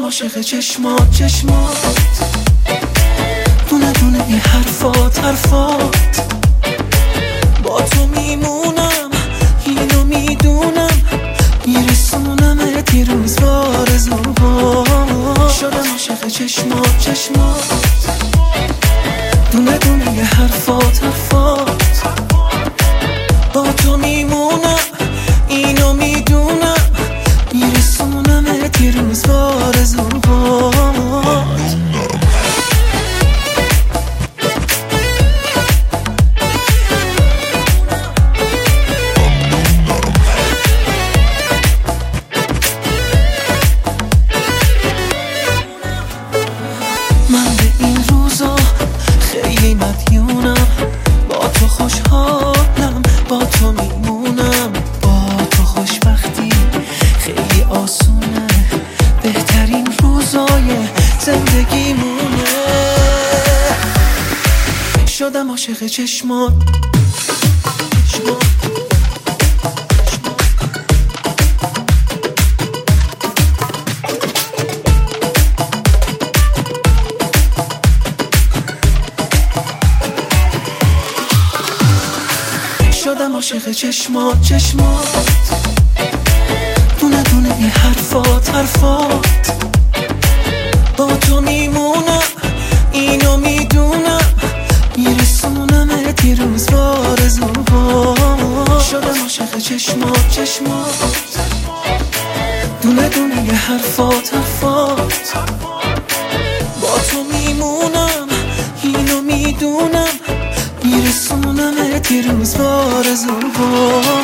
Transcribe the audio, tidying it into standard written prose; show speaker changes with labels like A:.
A: عاشق چشمات دونه دونه این حرفات با تو میمونم، اینو میدونم، میرسونمت یه روز بارزوها. شدم عاشق چشمات دونه دونه یه حرفات با تو میمونم، اینو میدونم، میرسونمت یه روز بارزوها. من به این روزا خیلی مدیونم، با تو خوشحالم، با تو میمونم، با تو خوشبختی خیلی آسونه، بهترین روزای زندگیمونه. شدم عاشق چشمات شدم عاشق چشمات دونه دونه این حرفات با تو میمونم، اینو میدونم، میرسونمت یه روز بارزوها. شدم عاشق چشمات دونه دونه یه حرفات با تو میمونم، اینو میدونم، میرسونمت یه روز بارزوها.